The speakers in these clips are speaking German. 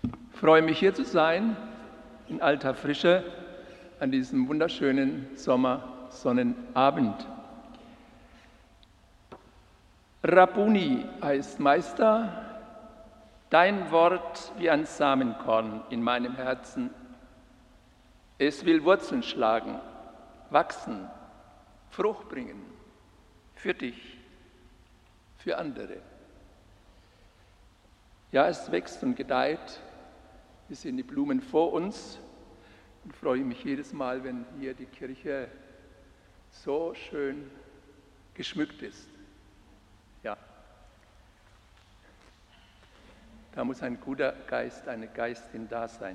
Ich freue mich, hier zu sein, in alter Frische, an diesem wunderschönen Sommersonnenabend. Rabbuni heißt Meister, dein Wort wie ein Samenkorn in meinem Herzen. Es will Wurzeln schlagen, wachsen, Frucht bringen, für dich, für andere. Ja, es wächst und gedeiht. Wir sehen die Blumen vor uns und freue mich jedes Mal, wenn hier die Kirche so schön geschmückt ist. Ja, da muss ein guter Geist, eine Geistin da sein.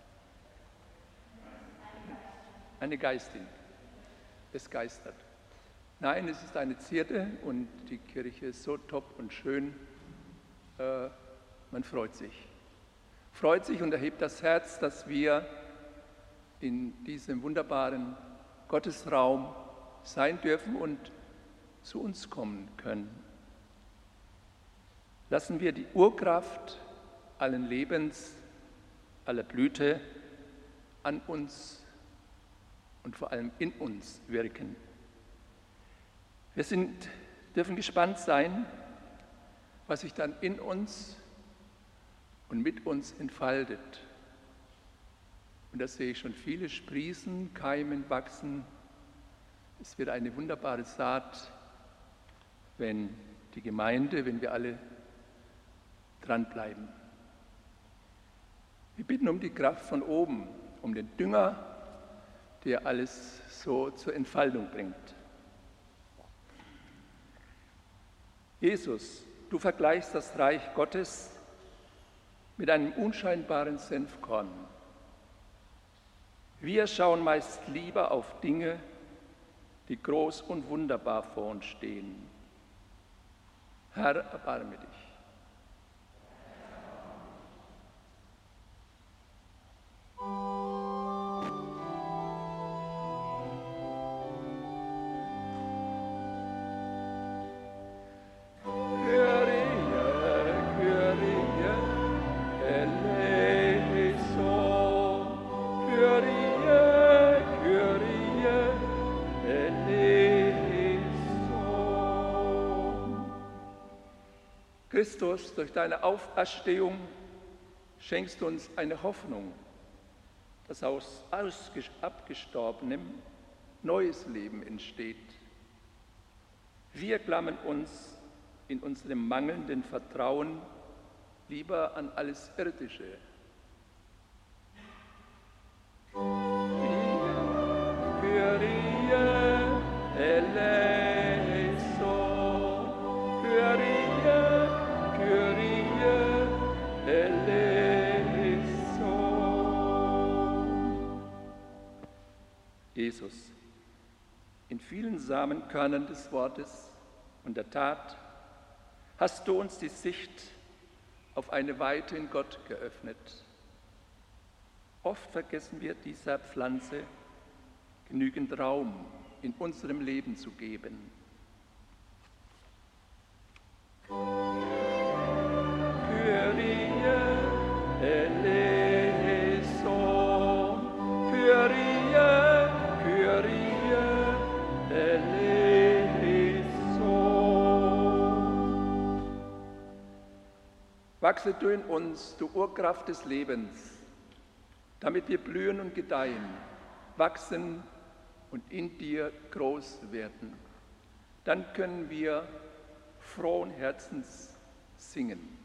Eine Geistin, es geistert. Nein, es ist eine Zierde und die Kirche ist so top und schön, man freut sich. Freut sich und erhebt das Herz, dass wir in diesem wunderbaren Gottesraum sein dürfen und zu uns kommen können. Lassen wir die Urkraft allen Lebens, aller Blüte an uns und vor allem in uns wirken. Wir dürfen gespannt sein, was sich dann in uns und mit uns entfaltet. Und da sehe ich schon viele sprießen, keimen, wachsen. Es wird eine wunderbare Saat, wenn die Gemeinde, wenn wir alle dranbleiben. Wir bitten um die Kraft von oben, um den Dünger, der alles so zur Entfaltung bringt. Jesus, du vergleichst das Reich Gottes mit einem unscheinbaren Senfkorn. Wir schauen meist lieber auf Dinge, die groß und wunderbar vor uns stehen. Herr, erbarme dich. Christus, durch deine Auferstehung schenkst du uns eine Hoffnung, dass aus Abgestorbenem neues Leben entsteht. Wir klammern uns in unserem mangelnden Vertrauen lieber an alles Irdische. Jesus, in vielen Samenkörnern des Wortes und der Tat hast du uns die Sicht auf eine Weite in Gott geöffnet. Oft vergessen wir dieser Pflanze genügend Raum in unserem Leben zu geben. Wachse du in uns, du Urkraft des Lebens, damit wir blühen und gedeihen, wachsen und in dir groß werden. Dann können wir frohen Herzens singen.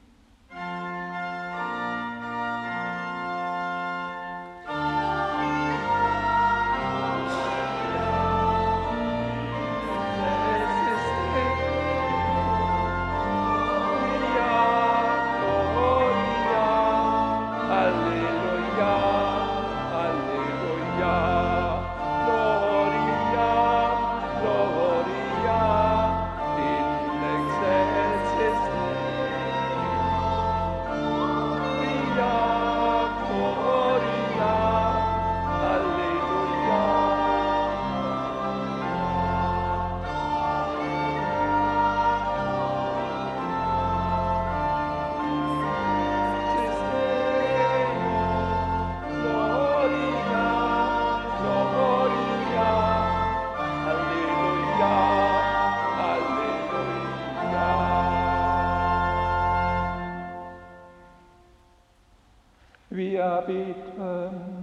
Wir beten.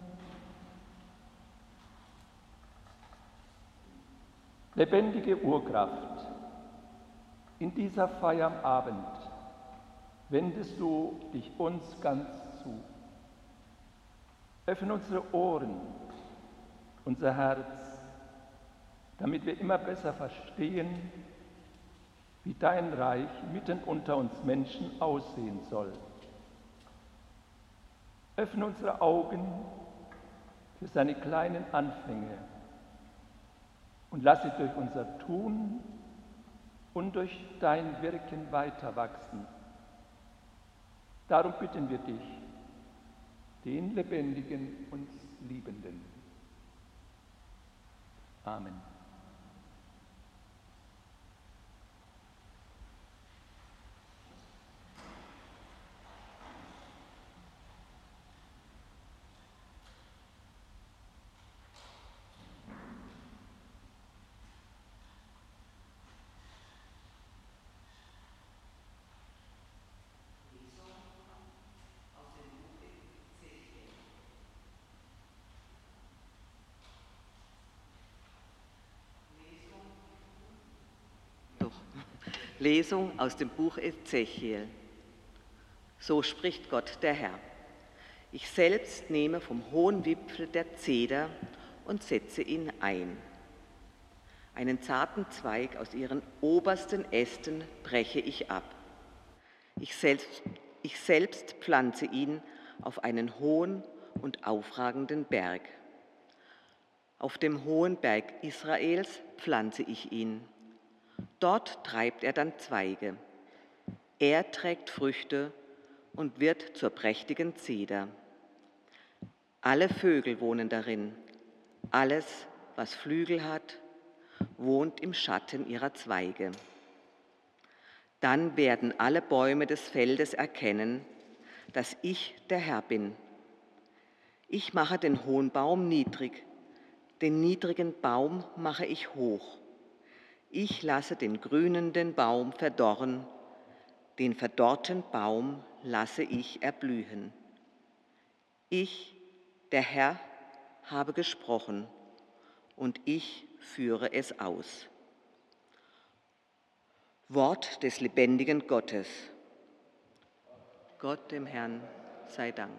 Lebendige Urkraft, in dieser Feier am Abend wendest du dich uns ganz zu. Öffne unsere Ohren, unser Herz, damit wir immer besser verstehen, wie dein Reich mitten unter uns Menschen aussehen soll. Öffne unsere Augen für seine kleinen Anfänge und lass sie durch unser Tun und durch dein Wirken weiter wachsen. Darum bitten wir dich, den Lebendigen und Liebenden. Amen. Lesung aus dem Buch Ezechiel. So spricht Gott der Herr. Ich selbst nehme vom hohen Wipfel der Zeder und setze ihn ein. Einen zarten Zweig aus ihren obersten Ästen breche ich ab. Ich selbst pflanze ihn auf einen hohen und aufragenden Berg. Auf dem hohen Berg Israels pflanze ich ihn. Dort treibt er dann Zweige. Er trägt Früchte und wird zur prächtigen Zeder. Alle Vögel wohnen darin. Alles, was Flügel hat, wohnt im Schatten ihrer Zweige. Dann werden alle Bäume des Feldes erkennen, dass ich der Herr bin. Ich mache den hohen Baum niedrig, den niedrigen Baum mache ich hoch. Ich lasse den grünenden Baum verdorren, den verdorrten Baum lasse ich erblühen. Ich, der Herr, habe gesprochen und ich führe es aus. Wort des lebendigen Gottes. Gott dem Herrn sei Dank.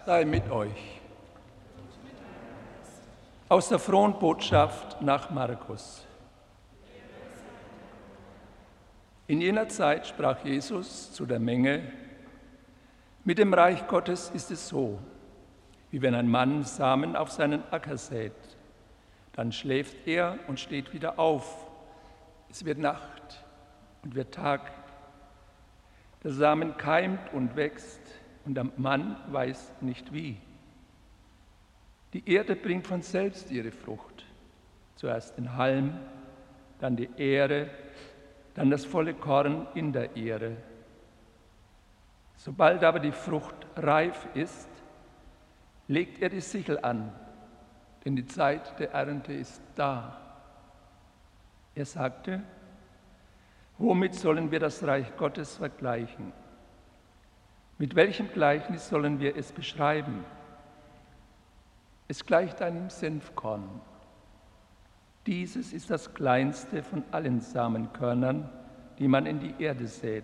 sei mit euch. Aus der frohen Botschaft nach Markus. In jener Zeit sprach Jesus zu der Menge: Mit dem Reich Gottes ist es so, wie wenn ein Mann Samen auf seinen Acker sät. Dann schläft er und steht wieder auf. Es wird Nacht und wird Tag. Der Samen keimt und wächst, und der Mann weiß nicht wie. Die Erde bringt von selbst ihre Frucht. Zuerst den Halm, dann die Ähre, dann das volle Korn in der Ähre. Sobald aber die Frucht reif ist, legt er die Sichel an, denn die Zeit der Ernte ist da. Er sagte: Womit sollen wir das Reich Gottes vergleichen? Mit welchem Gleichnis sollen wir es beschreiben? Es gleicht einem Senfkorn. Dieses ist das kleinste von allen Samenkörnern, die man in die Erde sät.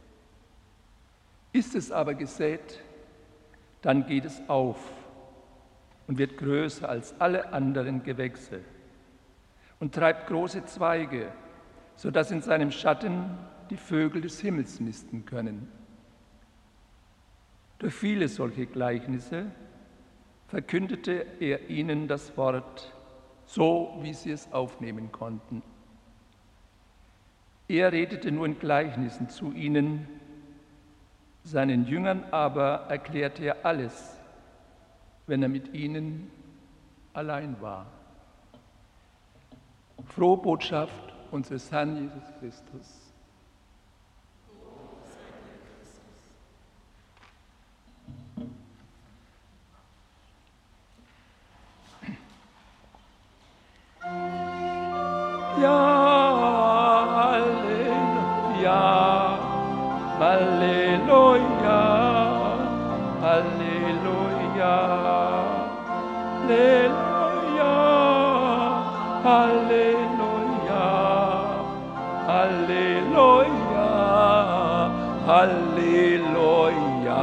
Ist es aber gesät, dann geht es auf und wird größer als alle anderen Gewächse und treibt große Zweige, sodass in seinem Schatten die Vögel des Himmels nisten können. Durch viele solche Gleichnisse verkündete er ihnen das Wort, so wie sie es aufnehmen konnten. Er redete nur in Gleichnissen zu ihnen, seinen Jüngern aber erklärte er alles, wenn er mit ihnen allein war. Frohe Botschaft unseres Herrn Jesus Christus. Ja, Halleluja, Halleluja, Halleluja, Halleluja, Halleluja, Halleluja, Halleluja.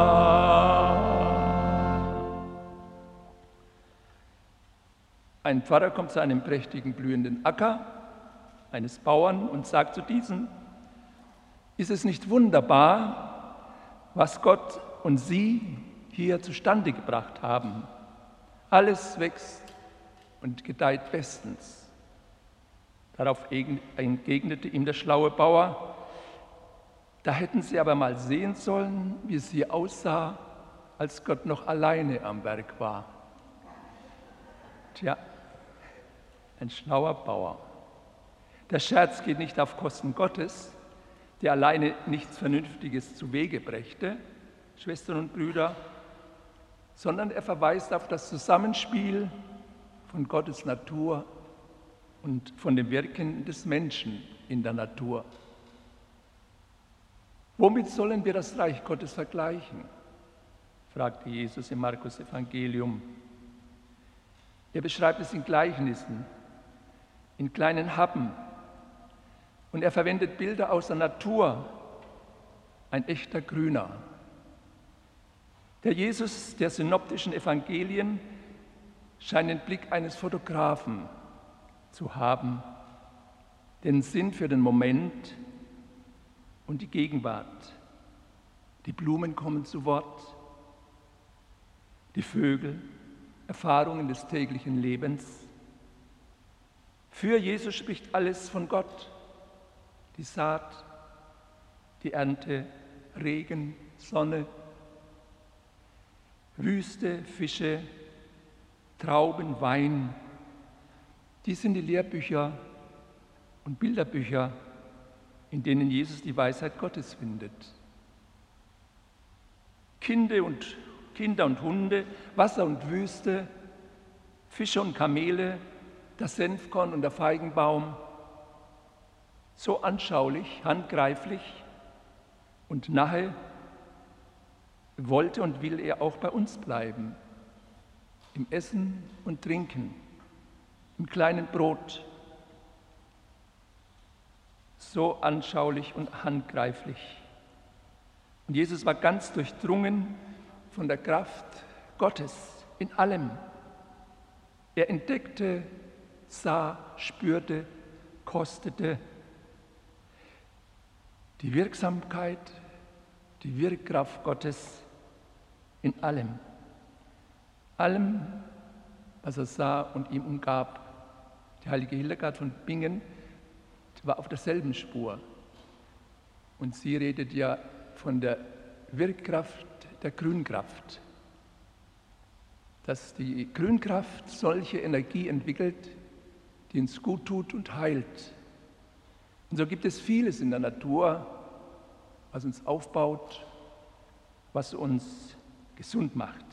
Ein Pfarrer kommt zu einem prächtigen blühenden Acker eines Bauern und sagt zu diesem: Ist es nicht wunderbar, was Gott und Sie hier zustande gebracht haben? Alles wächst und gedeiht bestens. Darauf entgegnete ihm der schlaue Bauer: Da hätten Sie aber mal sehen sollen, wie es hier aussah, als Gott noch alleine am Werk war. Tja, ein schlauer Bauer. Der Scherz geht nicht auf Kosten Gottes, der alleine nichts Vernünftiges zu Wege brächte, Schwestern und Brüder, sondern er verweist auf das Zusammenspiel von Gottes Natur und von dem Wirken des Menschen in der Natur. Womit sollen wir das Reich Gottes vergleichen? Fragte Jesus im Markus-Evangelium. Er beschreibt es in Gleichnissen, in kleinen Happen, und er verwendet Bilder aus der Natur, ein echter Grüner. Der Jesus der synoptischen Evangelien scheint den Blick eines Fotografen zu haben, den Sinn für den Moment und die Gegenwart. Die Blumen kommen zu Wort, die Vögel, Erfahrungen des täglichen Lebens. Für Jesus spricht alles von Gott. Die Saat, die Ernte, Regen, Sonne, Wüste, Fische, Trauben, Wein. Dies sind die Lehrbücher und Bilderbücher, in denen Jesus die Weisheit Gottes findet. Kinder und Hunde, Wasser und Wüste, Fische und Kamele, das Senfkorn und der Feigenbaum. So anschaulich, handgreiflich und nahe wollte und will er auch bei uns bleiben. Im Essen und Trinken, im kleinen Brot. So anschaulich und handgreiflich. Und Jesus war ganz durchdrungen von der Kraft Gottes in allem. Er entdeckte, sah, spürte, kostete die Wirksamkeit, die Wirkkraft Gottes in allem. Allem, was er sah und ihm umgab. Die heilige Hildegard von Bingen war auf derselben Spur. Und sie redet ja von der Wirkkraft der Grünkraft. Dass die Grünkraft solche Energie entwickelt, die uns gut tut und heilt. Und so gibt es vieles in der Natur, was uns aufbaut, was uns gesund macht.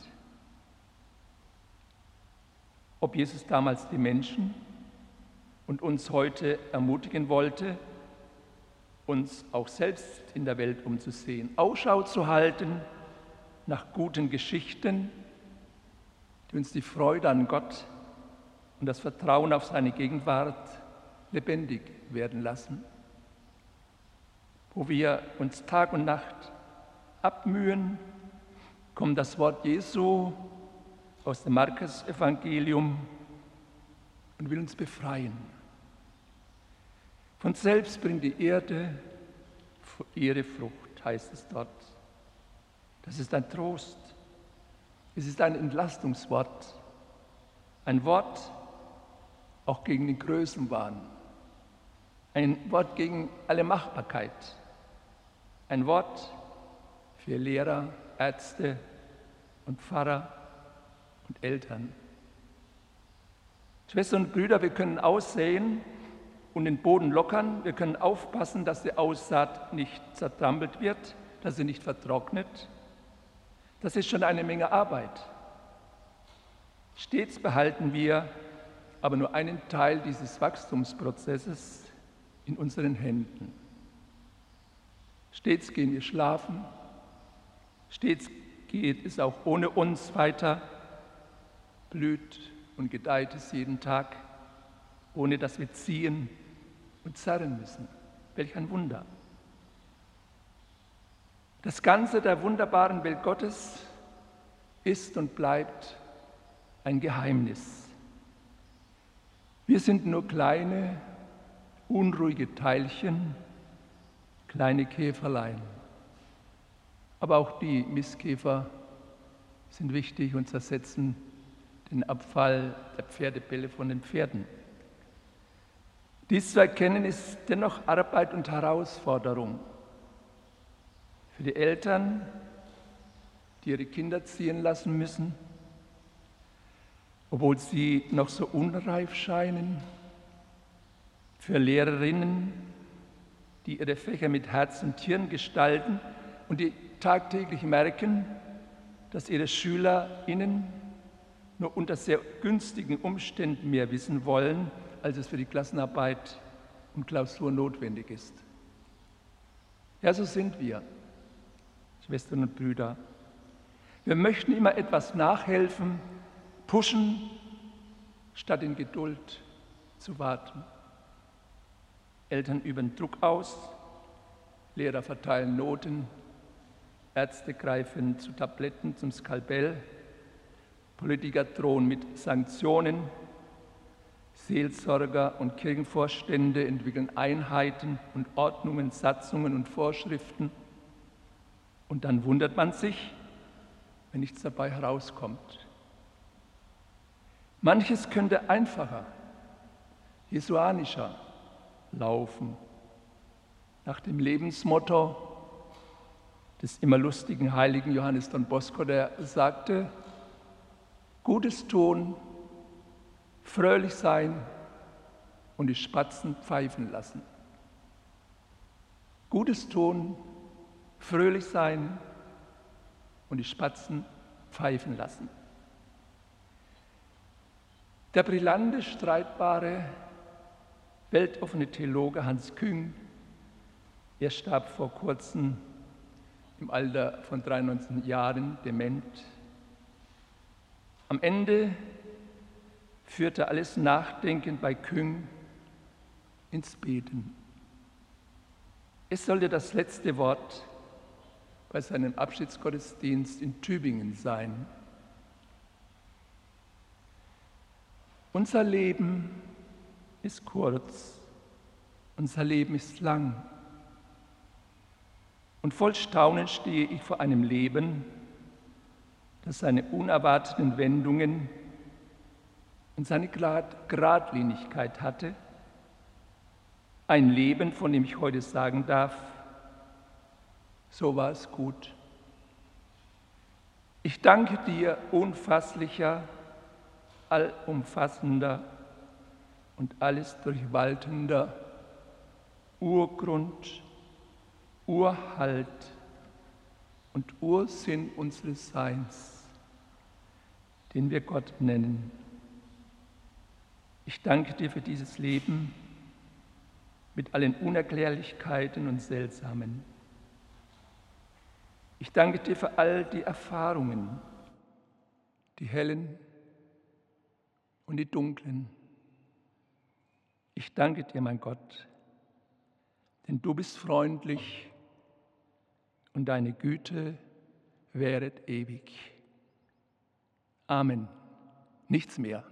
Ob Jesus damals die Menschen und uns heute ermutigen wollte, uns auch selbst in der Welt umzusehen, Ausschau zu halten nach guten Geschichten, die uns die Freude an Gott und das Vertrauen auf seine Gegenwart lebendig werden lassen. Wo wir uns Tag und Nacht abmühen, kommt das Wort Jesu aus dem Markus-Evangelium und will uns befreien. Von selbst bringt die Erde ihre Frucht, heißt es dort. Das ist ein Trost. Es ist ein Entlastungswort. Ein Wort auch gegen den Größenwahn. Ein Wort gegen alle Machbarkeit. Ein Wort für Lehrer, Ärzte und Pfarrer und Eltern. Schwestern und Brüder, wir können aussäen und den Boden lockern. Wir können aufpassen, dass die Aussaat nicht zertrampelt wird, dass sie nicht vertrocknet. Das ist schon eine Menge Arbeit. Stets behalten wir aber nur einen Teil dieses Wachstumsprozesses in unseren Händen. Stets gehen wir schlafen, stets geht es auch ohne uns weiter, blüht und gedeiht es jeden Tag, ohne dass wir ziehen und zerren müssen. Welch ein Wunder! Das Ganze der wunderbaren Welt Gottes ist und bleibt ein Geheimnis. Wir sind nur kleine, unruhige Teilchen, kleine Käferlein. Aber auch die Mistkäfer sind wichtig und zersetzen den Abfall der Pferdebälle von den Pferden. Dies zu erkennen ist dennoch Arbeit und Herausforderung. Für die Eltern, die ihre Kinder ziehen lassen müssen, obwohl sie noch so unreif scheinen. Für Lehrerinnen, die ihre Fächer mit Herz und Hirn gestalten und die tagtäglich merken, dass ihre SchülerInnen nur unter sehr günstigen Umständen mehr wissen wollen, als es für die Klassenarbeit und Klausur notwendig ist. Ja, so sind wir, Schwestern und Brüder. Wir möchten immer etwas nachhelfen, pushen, statt in Geduld zu warten. Eltern üben Druck aus, Lehrer verteilen Noten, Ärzte greifen zu Tabletten, zum Skalpell, Politiker drohen mit Sanktionen, Seelsorger und Kirchenvorstände entwickeln Einheiten und Ordnungen, Satzungen und Vorschriften. Und dann wundert man sich, wenn nichts dabei herauskommt. Manches könnte einfacher, jesuanischer laufen, nach dem Lebensmotto des immer lustigen heiligen Johannes Don Bosco, der sagte: Gutes tun, fröhlich sein und die Spatzen pfeifen lassen. Gutes tun, fröhlich sein und die Spatzen pfeifen lassen. Der brillante, streitbare, weltoffene Theologe Hans Küng, er starb vor kurzem im Alter von 93 Jahren, dement. Am Ende führte alles Nachdenken bei Küng ins Beten. Es sollte das letzte Wort bei seinem Abschiedsgottesdienst in Tübingen sein. Unser Leben ist kurz, unser Leben ist lang. Und voll Staunen stehe ich vor einem Leben, das seine unerwarteten Wendungen und seine Geradlinigkeit hatte. Ein Leben, von dem ich heute sagen darf, so war es gut. Ich danke dir, unfasslicher, allumfassender und alles durchwaltender Urgrund, Urhalt und Ursinn unseres Seins, den wir Gott nennen. Ich danke dir für dieses Leben mit allen Unerklärlichkeiten und Seltsamen. Ich danke dir für all die Erfahrungen, die hellen und die dunklen. Ich danke dir, mein Gott, denn du bist freundlich und deine Güte währet ewig. Amen. Nichts mehr.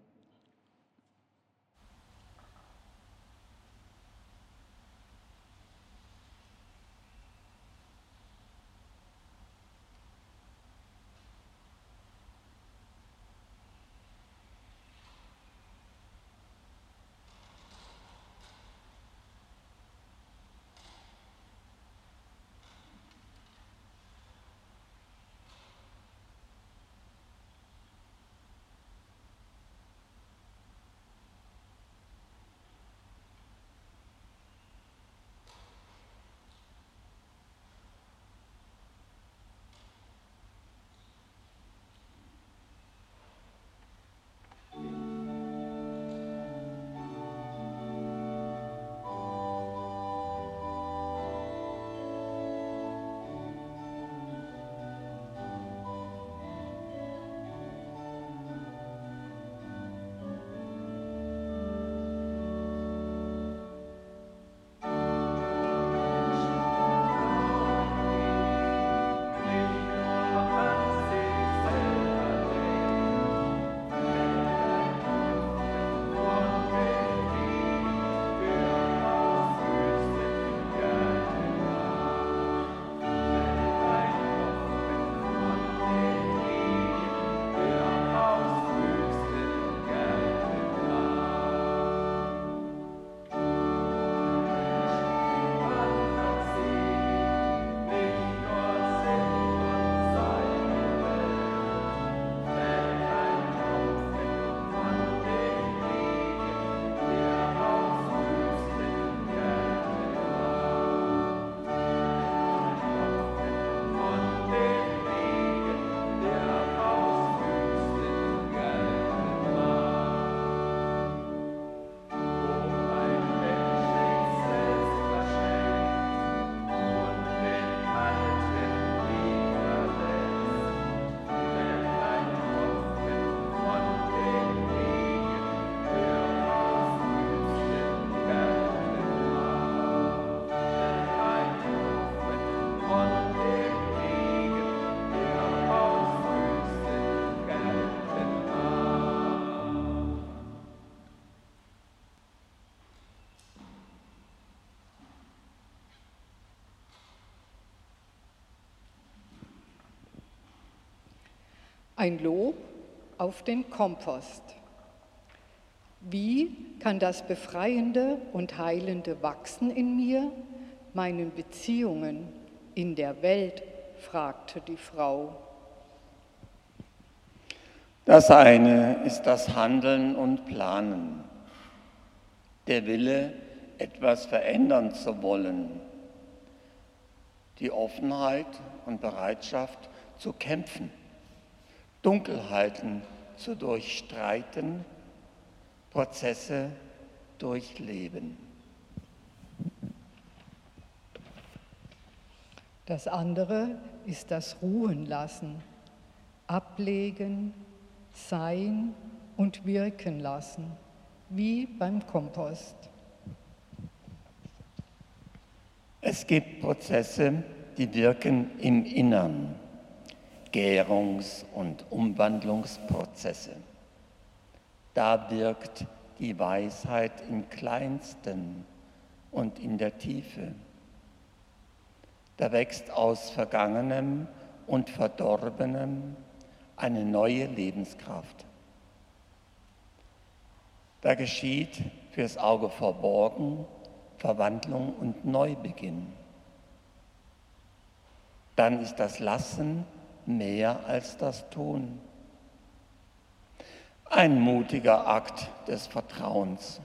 Ein Lob auf den Kompost. Wie kann das Befreiende und Heilende wachsen in mir, meinen Beziehungen, in der Welt, fragte die Frau. Das eine ist das Handeln und Planen, der Wille, etwas verändern zu wollen, die Offenheit und Bereitschaft zu kämpfen, Dunkelheiten zu durchstreiten, Prozesse durchleben. Das andere ist das Ruhen lassen, ablegen, sein und wirken lassen, wie beim Kompost. Es gibt Prozesse, die wirken im Innern, Gärungs- und Umwandlungsprozesse. Da wirkt die Weisheit im Kleinsten und in der Tiefe. Da wächst aus Vergangenem und Verdorbenem eine neue Lebenskraft. Da geschieht fürs Auge verborgen Verwandlung und Neubeginn. Dann ist das Lassen mehr als das Tun. Ein mutiger Akt des Vertrauens.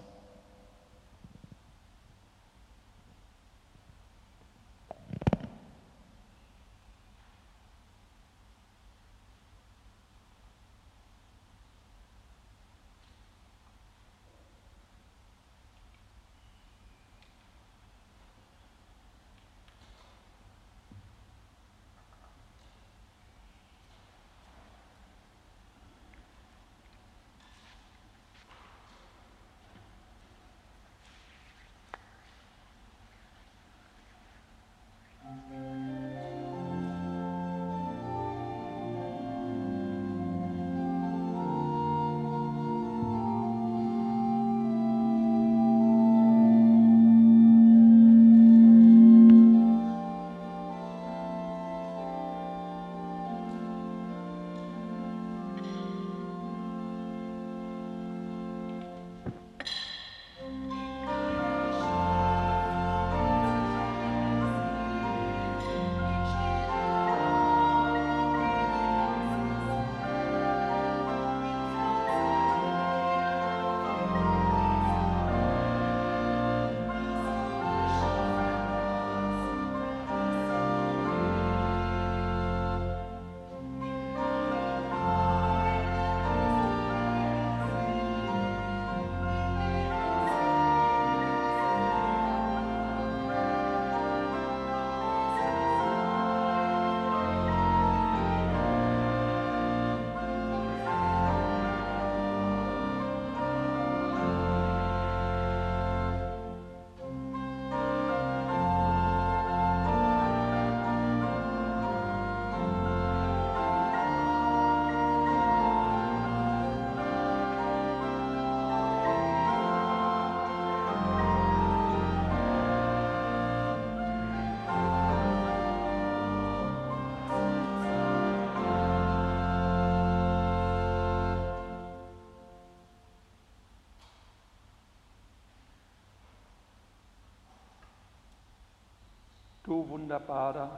Du Wunderbarer,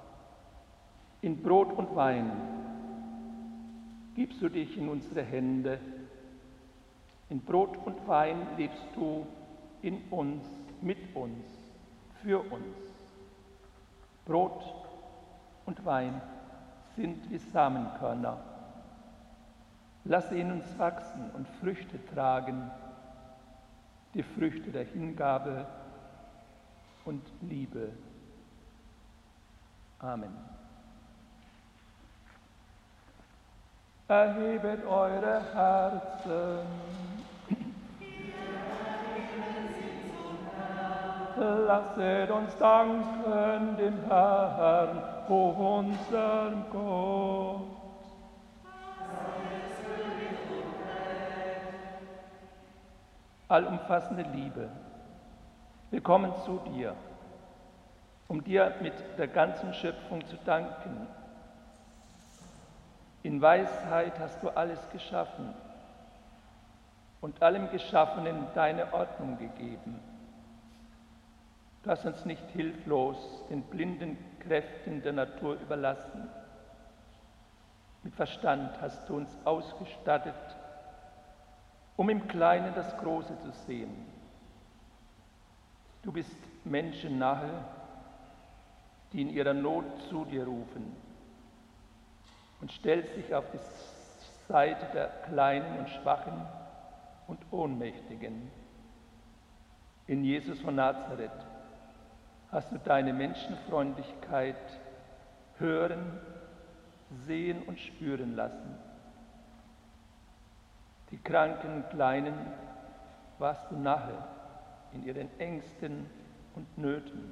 in Brot und Wein gibst du dich in unsere Hände. In Brot und Wein lebst du in uns, mit uns, für uns. Brot und Wein sind wie Samenkörner. Lass sie in uns wachsen und Früchte tragen, die Früchte der Hingabe und Liebe. Amen. Erhebet eure Herzen. Lasset uns danken dem Herrn, o unserem Gott. Allumfassende Liebe, wir kommen zu dir, um dir mit der ganzen Schöpfung zu danken. In Weisheit hast du alles geschaffen und allem Geschaffenen deine Ordnung gegeben. Du hast uns nicht hilflos den blinden Kräften der Natur überlassen. Mit Verstand hast du uns ausgestattet, um im Kleinen das Große zu sehen. Du bist Menschen nahe, die in ihrer Not zu dir rufen, und stellst dich auf die Seite der Kleinen und Schwachen und Ohnmächtigen. In Jesus von Nazareth hast du deine Menschenfreundlichkeit hören, sehen und spüren lassen. Die kranken Kleinen warst du nahe in ihren Ängsten und Nöten.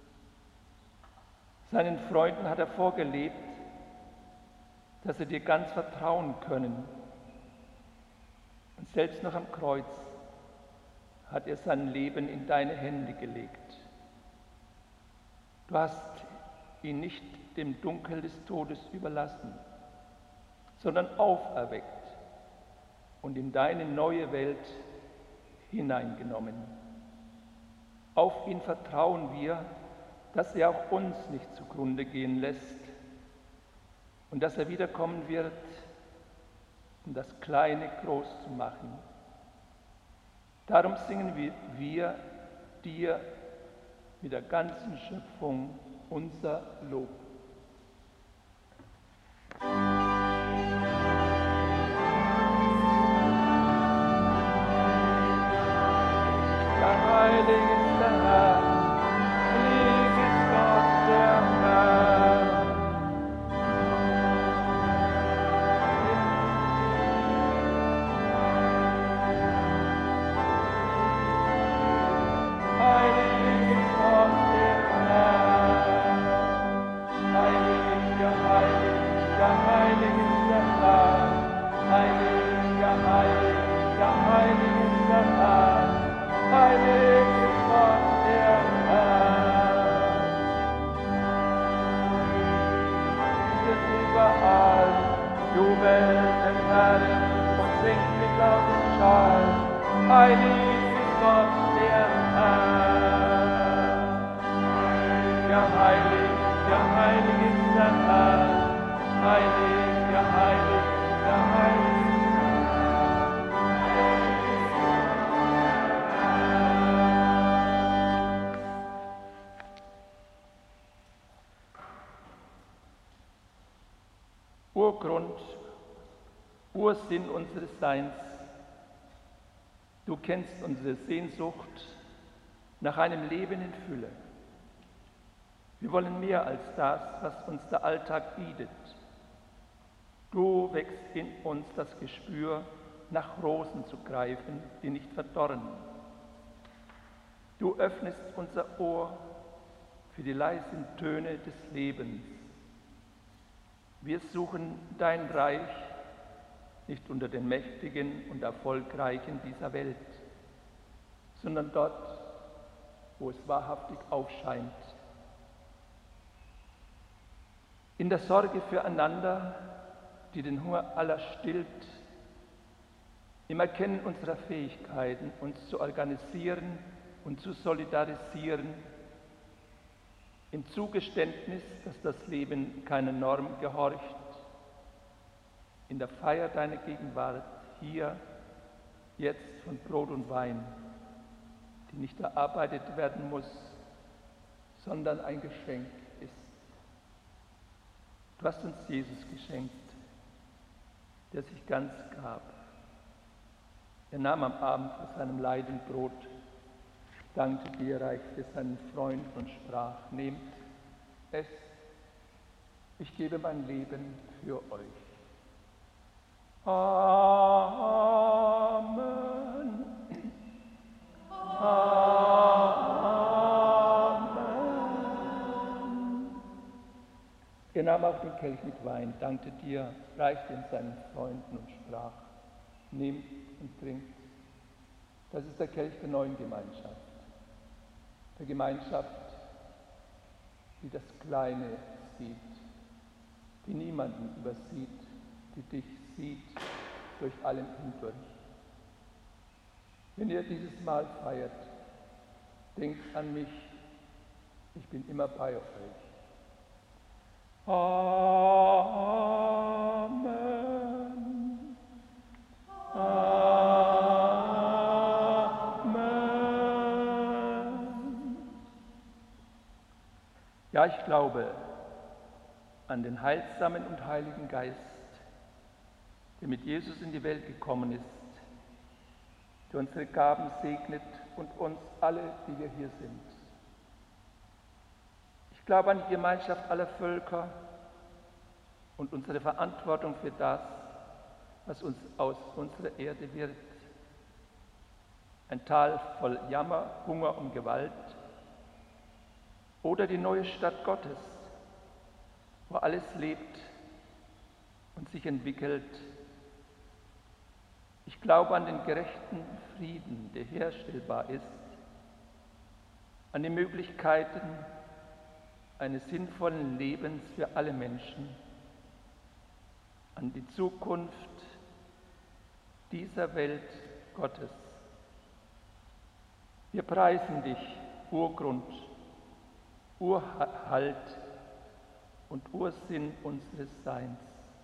Seinen Freunden hat er vorgelebt, dass sie dir ganz vertrauen können Und selbst noch am Kreuz hat er sein Leben in deine Hände gelegt. Du hast ihn nicht dem Dunkel des Todes überlassen, sondern auferweckt und in deine neue Welt hineingenommen. Auf ihn vertrauen wir, dass er auch uns nicht zugrunde gehen lässt und dass er wiederkommen wird, um das Kleine groß zu machen. Darum singen wir dir mit der ganzen Schöpfung unser Lob. Ja, heilig ist der Herr, heilig ist Gott der Herr. Heilig ist Gott der Herr. Heilig, ja heilig, ja heilig ist der Herr. Heilig, ja heilig, ja heilig ist der Herr. Heilig ist Gott der Herr. Bietet überall, jubelt den Herrn und singt mit lautem Schall. Heilig ist Gott der Herr. Ja heilig ist der Herr. Heilig, ja heilig, ja heilig. Urgrund, Ursinn unseres Seins. Du kennst unsere Sehnsucht nach einem Leben in Fülle. Wir wollen mehr als das, was uns der Alltag bietet. Du wächst in uns das Gespür, nach Rosen zu greifen, die nicht verdorren. Du öffnest unser Ohr für die leisen Töne des Lebens. Wir suchen dein Reich nicht unter den Mächtigen und Erfolgreichen dieser Welt, sondern dort, wo es wahrhaftig aufscheint. In der Sorge füreinander, die den Hunger aller stillt, im Erkennen unserer Fähigkeiten, uns zu organisieren und zu solidarisieren, im Zugeständnis, dass das Leben keiner Norm gehorcht, in der Feier deiner Gegenwart, hier, jetzt von Brot und Wein, die nicht erarbeitet werden muss, sondern ein Geschenk ist. Du hast uns Jesus geschenkt, der sich ganz gab. Er nahm am Abend vor seinem Leiden Brot, dankte dir, reichte es seinen Freunden und sprach: Nehmt es, ich gebe mein Leben für euch. Amen. Amen. Er nahm auch den Kelch mit Wein, dankte dir, reichte ihn seinen Freunden und sprach: Nehmt und trinkt. Das ist der Kelch der neuen Gemeinschaft. Der Gemeinschaft, die das Kleine sieht, die niemanden übersieht, die dich sieht durch allem hindurch. Wenn ihr dieses Mahl feiert, denkt an mich, ich bin immer bei euch. Amen. Ja, ich glaube an den heilsamen und heiligen Geist, der mit Jesus in die Welt gekommen ist, der unsere Gaben segnet und uns alle, die wir hier sind. Ich glaube an die Gemeinschaft aller Völker und unsere Verantwortung für das, was uns aus unserer Erde wird. Ein Tal voll Jammer, Hunger und Gewalt. Oder die neue Stadt Gottes, wo alles lebt und sich entwickelt Ich glaube an den gerechten Frieden, der herstellbar ist, an die Möglichkeiten eines sinnvollen Lebens für alle Menschen, an die Zukunft dieser Welt Gottes. Wir preisen dich, Urgrund, Urhalt und Ursinn unseres Seins.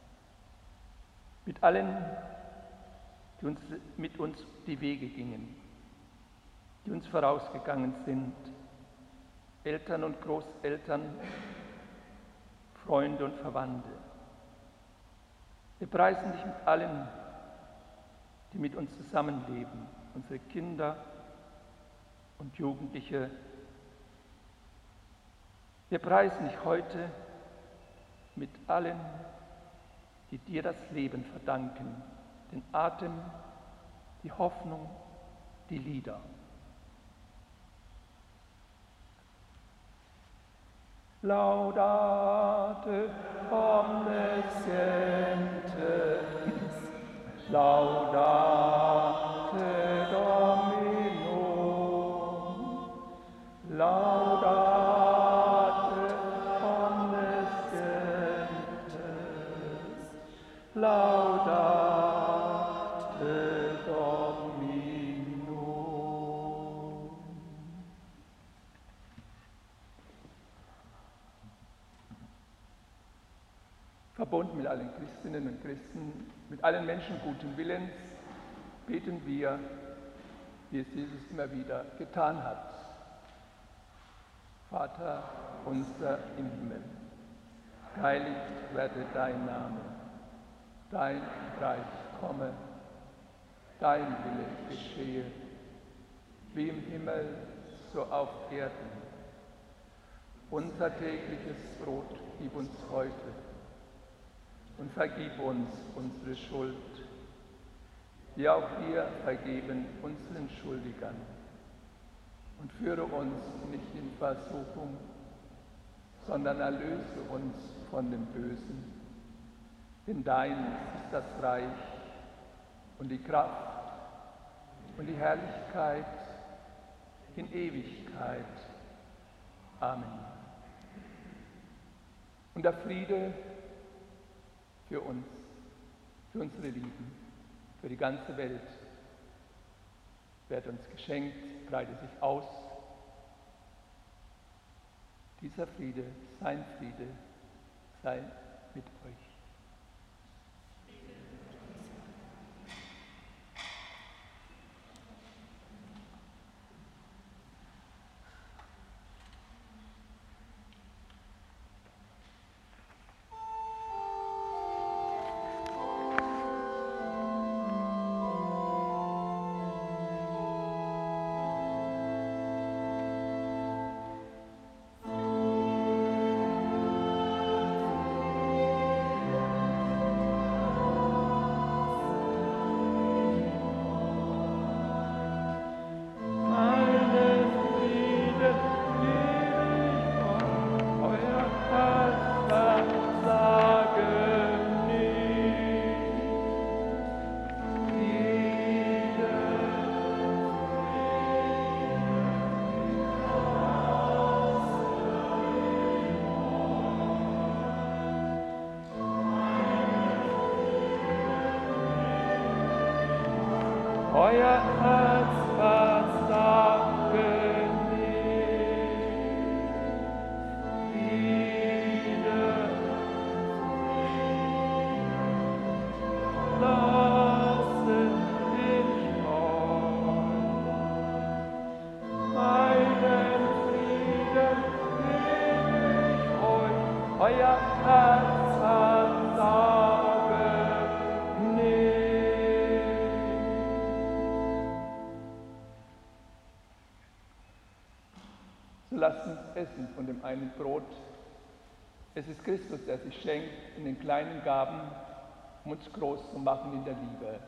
Mit allen, die mit uns die Wege gingen, die uns vorausgegangen sind, Eltern und Großeltern, Freunde und Verwandte. Wir preisen dich mit allen, die mit uns zusammenleben, unsere Kinder und Jugendliche. Wir preisen dich heute mit allen, die dir das Leben verdanken, den Atem, die Hoffnung, die Lieder. Laudate omnes gentes, laudate Dominum, laudate omnes gentes, laudate Dominum. Verbunden mit allen Christinnen und Christen, mit allen Menschen guten Willens, beten wir, wie es Jesus immer wieder getan hat. Vater unser im Himmel, geheiligt werde dein Name, dein Reich komme, dein Wille geschehe, wie im Himmel, so auf Erden. Unser tägliches Brot gib uns heute und vergib uns unsere Schuld, wie auch wir vergeben unseren Schuldigern. Und führe uns nicht in Versuchung, sondern erlöse uns von dem Bösen. Denn dein ist das Reich und die Kraft und die Herrlichkeit in Ewigkeit. Amen. Und der Friede für uns, für unsere Lieben, für die ganze Welt wird uns geschenkt, breitet sich aus. Dieser Friede, sein Friede, sei mit euch. Euer Herz versage nicht. Friede, lassen dich meinen Frieden gebe ich euch, euer Herz versage nicht. So lasst uns essen von dem einen Brot. Es ist Christus, der sich schenkt in den kleinen Gaben, um uns groß zu machen in der Liebe.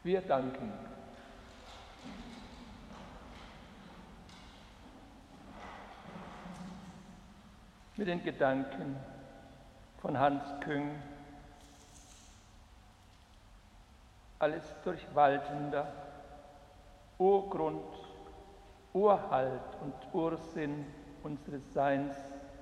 Wir danken. Mit den Gedanken von Hans Küng, alles durchwaltender Urgrund, Urhalt und Ursinn unseres Seins.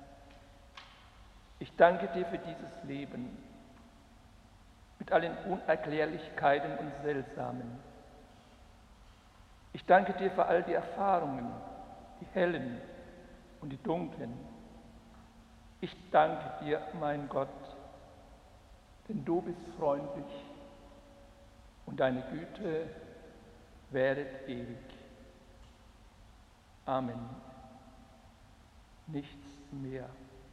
Ich danke dir für dieses Leben mit allen Unerklärlichkeiten und Seltsamen. Ich danke dir für all die Erfahrungen, die hellen und die dunklen. Ich danke dir, mein Gott, denn du bist freundlich und deine Güte währet ewig. Amen. Nichts mehr.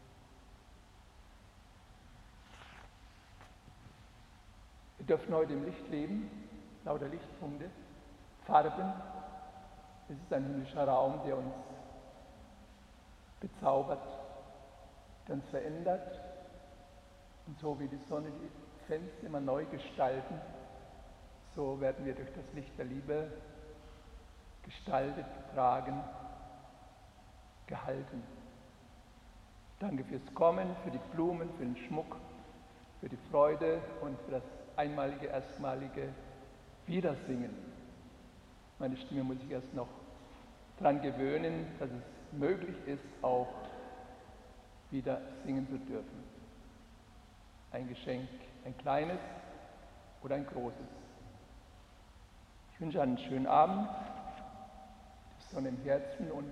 Wir dürfen heute im Licht leben, lauter Lichtpunkte, Farben. Es ist ein himmlischer Raum, der uns bezaubert, der uns verändert. Und so wie die Sonne die Fenster immer neu gestalten, so werden wir durch das Licht der Liebe gestaltet, getragen, gehalten. Danke fürs Kommen, für die Blumen, für den Schmuck, für die Freude und für das einmalige, erstmalige Wiedersingen. Meine Stimme muss ich erst noch daran gewöhnen, dass es möglich ist, auch wieder singen zu dürfen. Ein Geschenk, ein kleines oder ein großes. Ich wünsche einen schönen Abend, die Sonne im Herzen und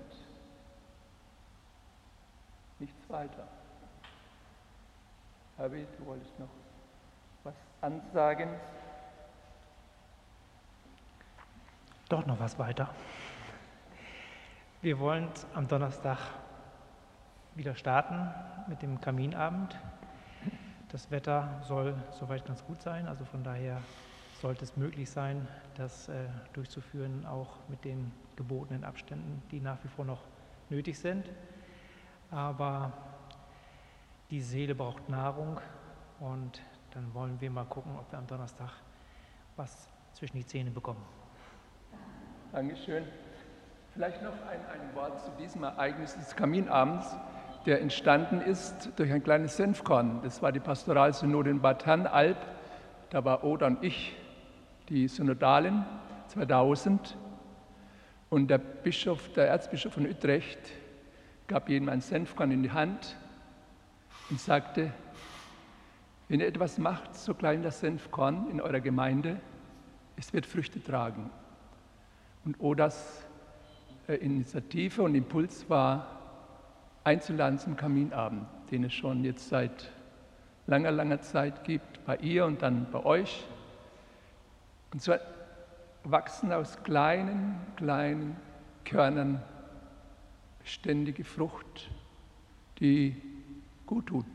nichts weiter. Herbie, du wolltest noch was ansagen? Doch noch was weiter. Wir wollen am Donnerstag wieder starten mit dem Kaminabend. Das Wetter soll soweit ganz gut sein, also von daher sollte es möglich sein, das durchzuführen, auch mit den gebotenen Abständen, die nach wie vor noch nötig sind. Aber die Seele braucht Nahrung und dann wollen wir mal gucken, ob wir am Donnerstag was zwischen die Zähne bekommen. Dankeschön. Vielleicht noch ein Wort zu diesem Ereignis des Kaminabends, der entstanden ist durch ein kleines Senfkorn. Das war die Pastoralsynode in Bad Herrenalb. Da war Oda und ich die Synodalen 2000. Und der Erzbischof von Utrecht gab jedem ein Senfkorn in die Hand und sagte, wenn ihr etwas macht, so klein das Senfkorn in eurer Gemeinde, es wird Früchte tragen. Und Odas Initiative und Impuls war, einzuladen zum Kaminabend, den es schon jetzt seit langer, langer Zeit gibt, bei ihr und dann bei euch. Und so wachsen aus kleinen, kleinen Körnern beständige Frucht, die gut tut.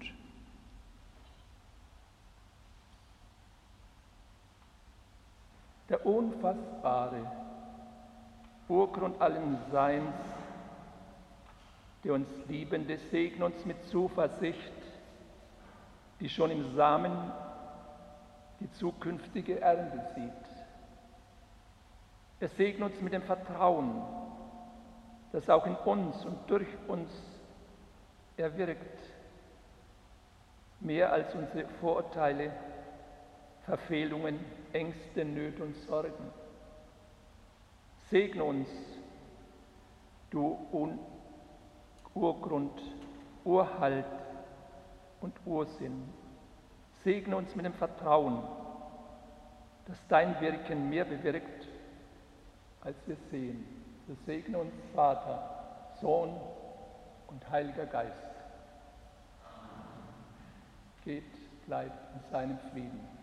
Der unfassbare Urgrund allen Seins, der uns Liebende, segne uns mit Zuversicht, die schon im Samen die zukünftige Ernte sieht. Er segne uns mit dem Vertrauen, das auch in uns und durch uns erwirkt, mehr als unsere Vorurteile, Verfehlungen, Ängste, Nöte und Sorgen. Segne uns, du Urgrund, Urhalt und Ursinn. Segne uns mit dem Vertrauen, dass dein Wirken mehr bewirkt, als wir sehen. So segne uns Vater, Sohn und Heiliger Geist. Geht, bleibt in seinem Frieden.